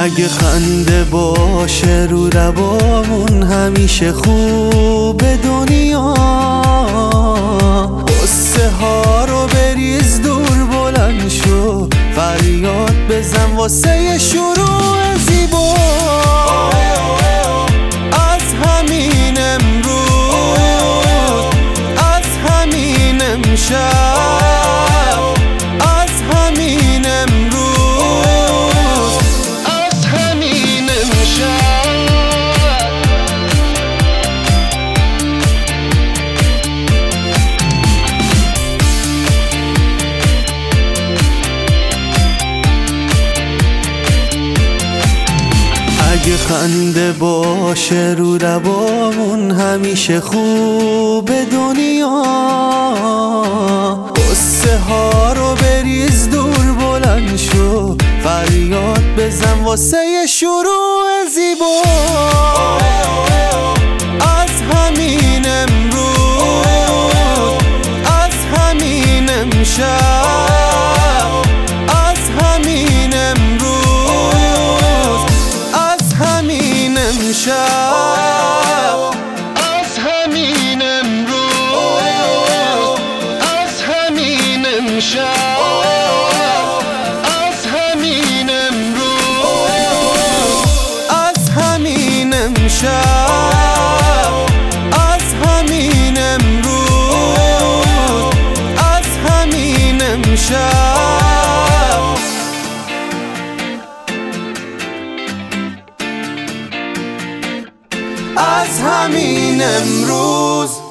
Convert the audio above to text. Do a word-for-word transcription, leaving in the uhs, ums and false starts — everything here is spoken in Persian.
اگه خنده باشه رو لبامون همیشه خوبه دنیا. قصه ها رو بریز دور بلند شو، فریاد بزن واسه شروع زیبا. از همین امروز، از همین امشب، از همین امروز، از همین امشب. اگه خنده باشه رو لبامون همیشه خوبه دنیا. قصه ها رو بریز دور بلند شو، فریاد بزن واسه شروع زیبا. از همین امروز، از همین امشب، از همین امروز، از همین امشب، از همین امروز، از همین امشب، از همین امروز، از همین امشب، از همین امروز، از همین امشب. از همین امروز.